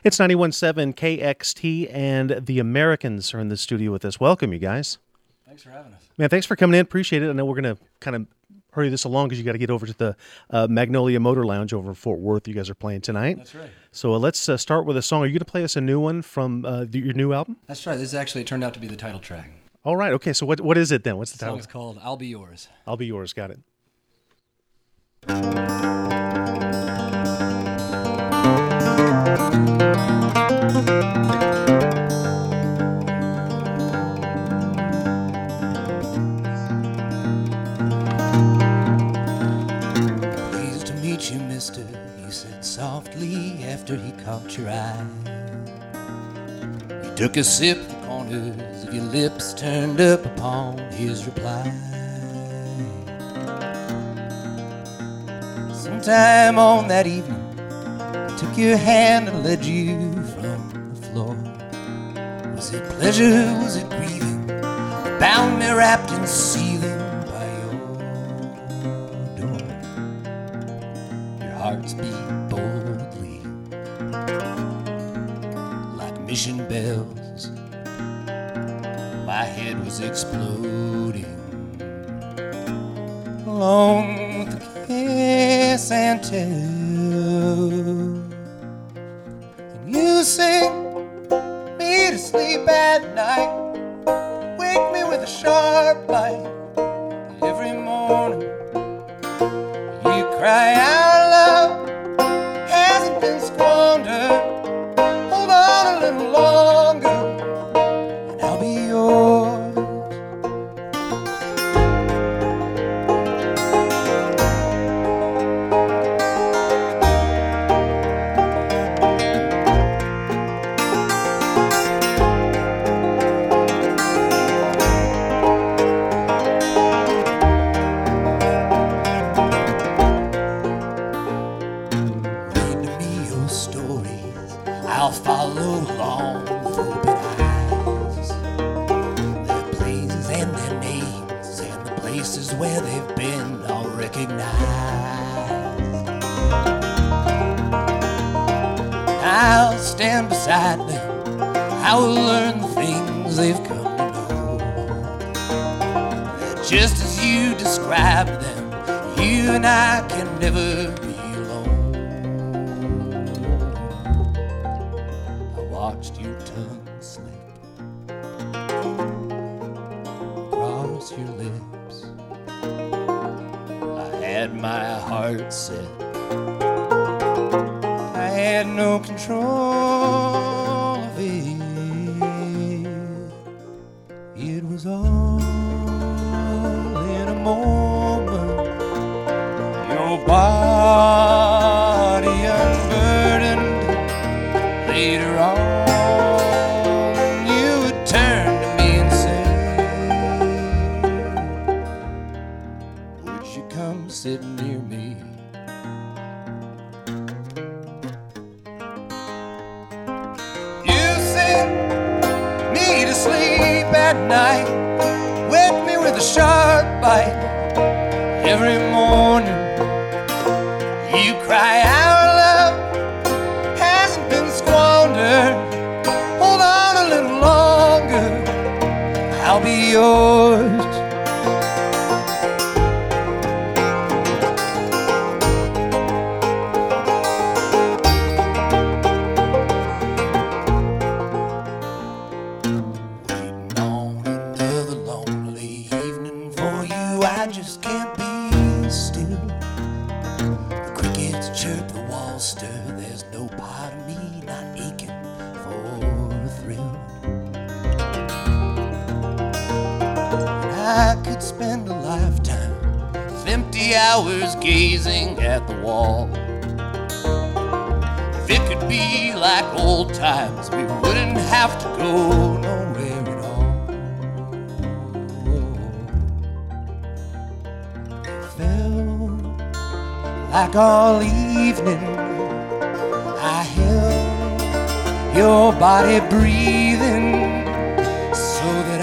It's 91.7 KXT, and the Americans are in the studio with us. Welcome, you guys. Thanks for having us. Man, thanks for coming in. Appreciate it. I know we're going to kind of hurry this along because you got to get over to the Magnolia Motor Lounge over in Fort Worth. You guys are playing tonight. That's right. So let's start with a song. Are you going to play us a new one from your new album? That's right. This actually turned out to be the title track. All right. Okay. So what is it then? What's the The title? song's called I'll Be Yours. I'll Be Yours. Got it. Pleased to meet you, mister, he said softly after he caught your eye. You took a sip, the corners of your lips turned up upon his reply. Sometime on that evening, I took your hand and led you from the floor. Was it pleasure, was it grieving? Bound me wrapped and seething by your door. Your hearts beat boldly like mission bells. My head was exploding along with the kiss and tell. And you sing me to sleep at night, wake me with a sharp light. Every morning you cry out, love hasn't been squandered. Hold on a little longer and I'll be yours. I'll follow along with open eyes. Their places and their names and the places where they've been I'll recognize. I'll stand beside them, I will learn the things they've come to know. That just as you described them, you and I can never be alone. Watched your tongue slip across your lips. I had my heart set. I had no control of it. It was all in a moment. Your body unburdened. Later on sitting near me. You sing me to sleep at night, wake me with a sharp bite. Every morning you cry out, love hasn't been squandered. Hold on a little longer, I'll be yours. I just can't be still. The crickets chirp, the walls stir. There's no part of me not aching for a thrill. And I could spend a lifetime of empty hours gazing at the wall. If it could be like old times, we wouldn't have to go nowhere at all. Like all evening, I held your body breathing so that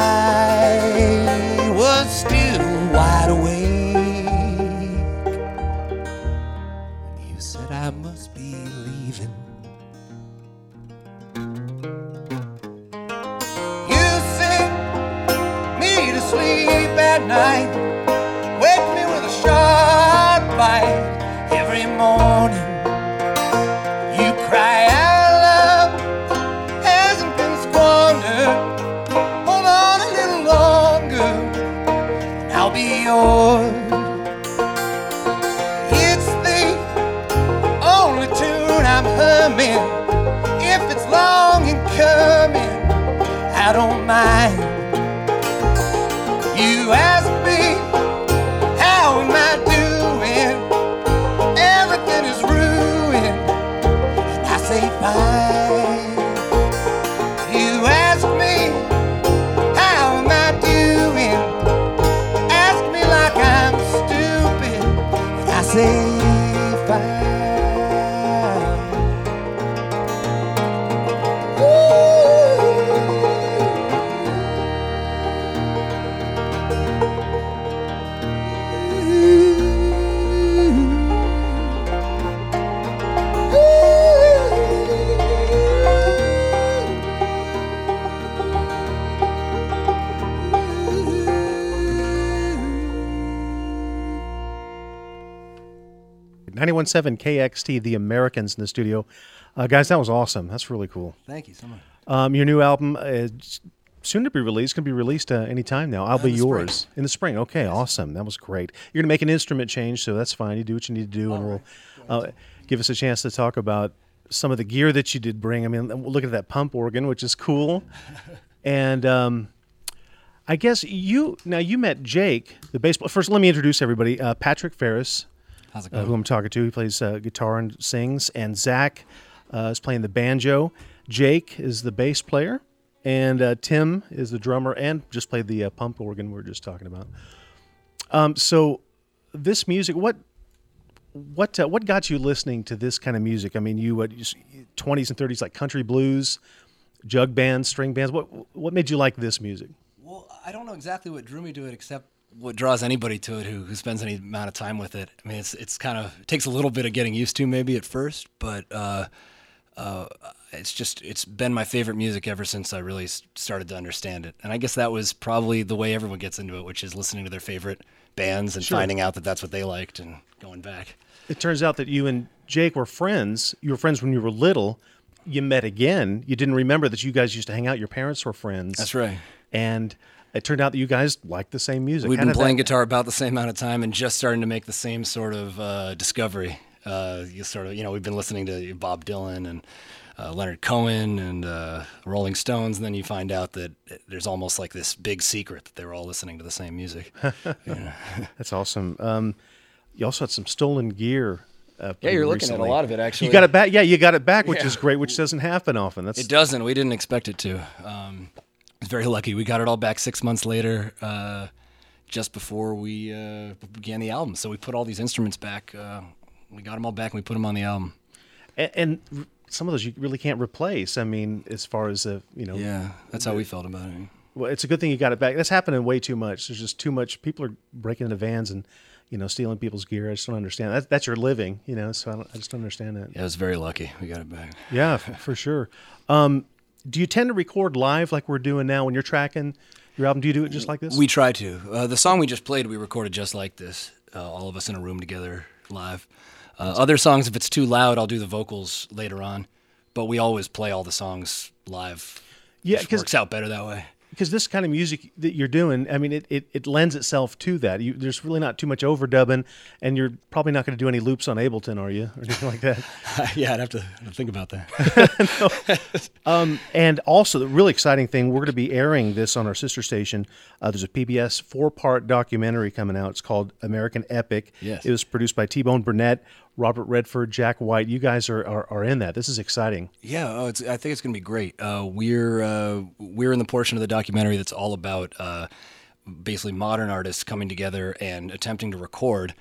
I was still wide awake. And you said I must be leaving. night. Wake me with a sharp bite. Every morning you cry out love hasn't been squandered. Hold on a little longer and I'll be yours. It's the only tune I'm humming. If it's long in coming, I don't mind. You ask me, how am I doing? Everything is ruined, and I say fine. You ask me, how am I doing? Ask me like I'm stupid, and I say fine. .917 KXT, The Americans in the studio. Guys, that was awesome. That's really cool. Thank you so much. Your new album is soon to be released. Can be released any time now. I'll Be Yours. Spring. In the spring. Okay, yes. Awesome. That was great. You're going to make an instrument change, so that's fine. You do what you need to do, and we'll give us a chance to talk about some of the gear that you did bring. I mean, we'll look at that pump organ, which is cool. And I guess you met Jake, the bass player. First, let me introduce everybody. Patrick Ferris. How's it going? Who I'm talking to. He plays guitar and sings. And Zach is playing the banjo. Jake is the bass player. And Tim is the drummer and just played the pump organ we were just talking about. So this music, what got you listening to this kind of music? I mean, you 20s and 30s, like country blues, jug bands, string bands. What made you like this music? Well, I don't know exactly what drew me to it, except what draws anybody to it who spends any amount of time with it. I mean, it's kind of, it takes a little bit of getting used to maybe at first, but it's been my favorite music ever since I really started to understand it. And I guess that was probably the way everyone gets into it, which is listening to their favorite bands and finding out that that's what they liked and going back. It turns out that you and Jake were friends. You were friends when you were little. You met again. You didn't remember that you guys used to hang out. Your parents were friends. That's right. And it turned out that you guys liked the same music. We've been playing guitar about the same amount of time and just starting to make the same sort of discovery. We've been listening to Bob Dylan and Leonard Cohen and Rolling Stones, and then you find out that there's almost like this big secret that they were all listening to the same music. That's awesome. You also had some stolen gear. Yeah, you're looking at a lot of it, actually. You got it back. Yeah, you got it back, which is great, which doesn't happen often. It doesn't. We didn't expect it to. I was very lucky. We got it all back 6 months later, just before we began the album. So we put all these instruments back. We got them all back, and we put them on the album. And some of those you really can't replace. I mean, as far as Yeah, that's how we felt about it. Well, it's a good thing you got it back. That's happening way too much. There's just too much. People are breaking into vans and stealing people's gear. I just don't understand. That's your living, so I just don't understand that. Yeah, I was very lucky. We got it back. Yeah, for sure. Do you tend to record live like we're doing now when you're tracking your album? Do you do it just like this? We try to. The song we just played, we recorded just like this, all of us in a room together live. Other songs, if it's too loud, I'll do the vocals later on. But we always play all the songs live. Yeah, it works out better that way. Because this kind of music that you're doing, I mean, it lends itself to that. There's really not too much overdubbing, and you're probably not going to do any loops on Ableton, are you, or anything like that? Yeah, I'd have to think about that. And also, the really exciting thing, we're going to be airing this on our sister station. There's a PBS 4-part documentary coming out. It's called American Epic. Yes. It was produced by T-Bone Burnett, Robert Redford, Jack White. You guys are in that. This is exciting. Yeah, I think it's going to be great. We're in the portion of the documentary that's all about basically modern artists coming together and attempting to record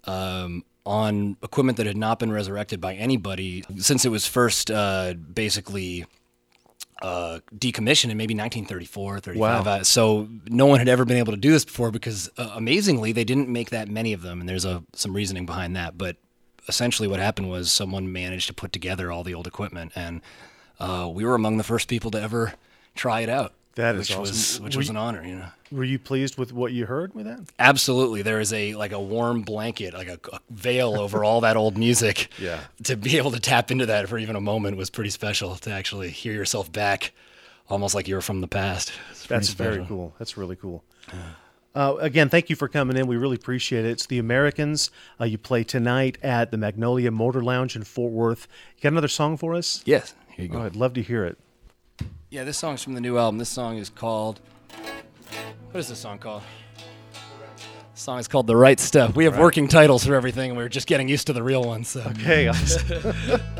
on equipment that had not been resurrected by anybody since it was first basically decommissioned in maybe 1934, 35. Wow. So no one had ever been able to do this before because amazingly they didn't make that many of them, and there's some reasoning behind that. But essentially what happened was someone managed to put together all the old equipment, and we were among the first people to ever try it out. That is which awesome. was an honor, you know. Were you pleased with what you heard with that? Absolutely. There is a warm blanket, like a veil over all that old music. Yeah. To be able to tap into that for even a moment was pretty special, to actually hear yourself back almost like you were from the past. That's very cool. That's really cool. Again, thank you for coming in. We really appreciate it. It's the Americans. You play tonight at the Magnolia Motor Lounge in Fort Worth. You got another song for us? Yes. Here you go. Oh, I'd love to hear it. Yeah, this song's from the new album. This song is called... What is this song called? The song is called The Right Stuff. We have working titles for everything, and we're just getting used to the real ones. So. Okay. Awesome.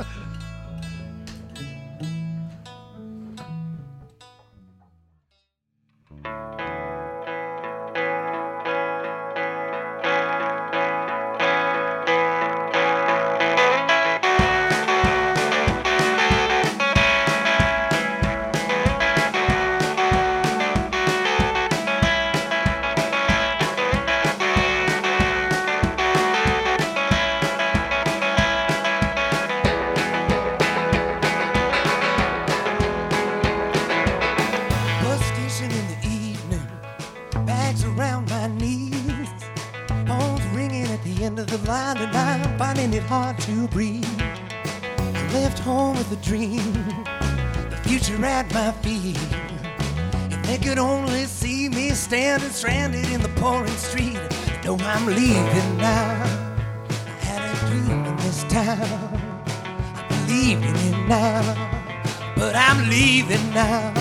Stranded in the pouring street. No, I'm leaving now. I had a dream in this town. I believed in it now, but I'm leaving now.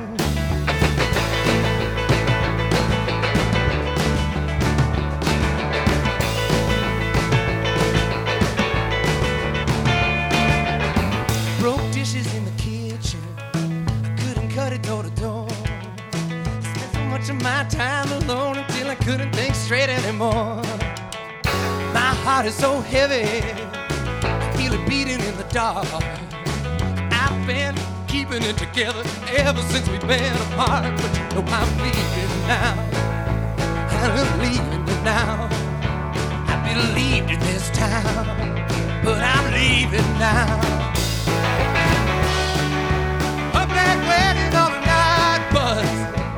Broke dishes in the kitchen. I couldn't cut it door to door. Much of my time alone until I couldn't think straight anymore. My heart is so heavy, I feel it beating in the dark. I've been keeping it together ever since we've been apart. But you know I'm leaving now, I'm leaving it now. I believed in this town, but I'm leaving now. A black wedding on a night bus.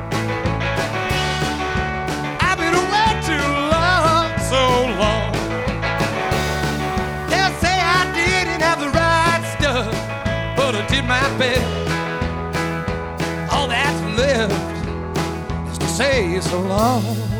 Did my best. All that's left is to say so long.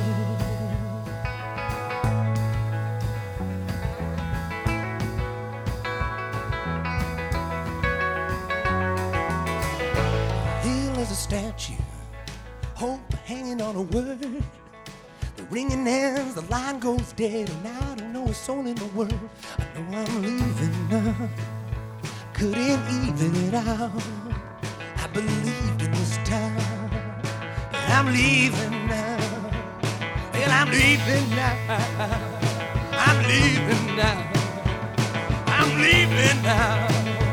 Hill is a statue, hope hanging on a word. The ringing ends, the line goes dead, and I don't know a soul in the world. I know I'm leaving now. Couldn't even it out. I believed in this town, but I'm leaving now. Well, I'm leaving now. I'm leaving now. I'm leaving now.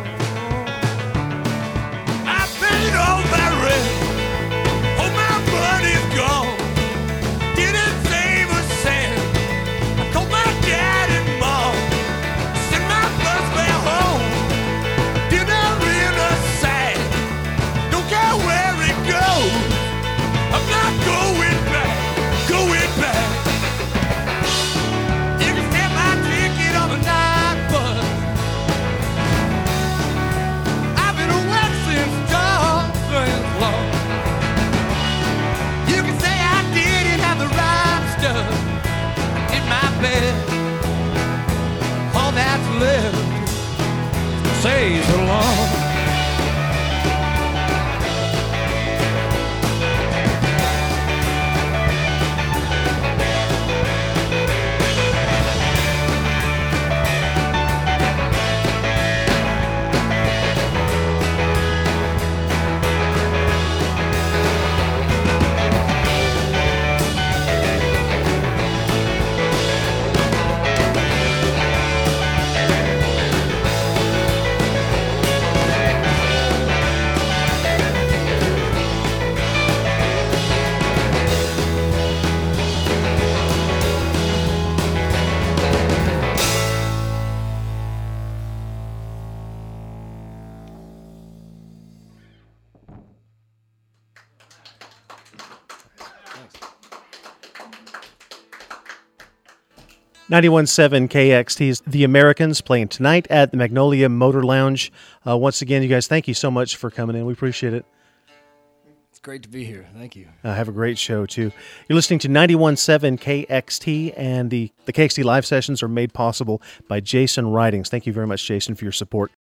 I paid all my rent. All my money's gone. Didn't save a cent. I called my dad and mom. Sent my bus back home. Where it goes, I'm not going back, going back. You can stamp my ticket on the night bus. 91.7 KXT's The Americans playing tonight at the Magnolia Motor Lounge. Once again, you guys, thank you so much for coming in. We appreciate it. It's great to be here. Thank you. Have a great show, too. You're listening to 91.7 KXT, and the KXT live sessions are made possible by Jason Ridings. Thank you very much, Jason, for your support.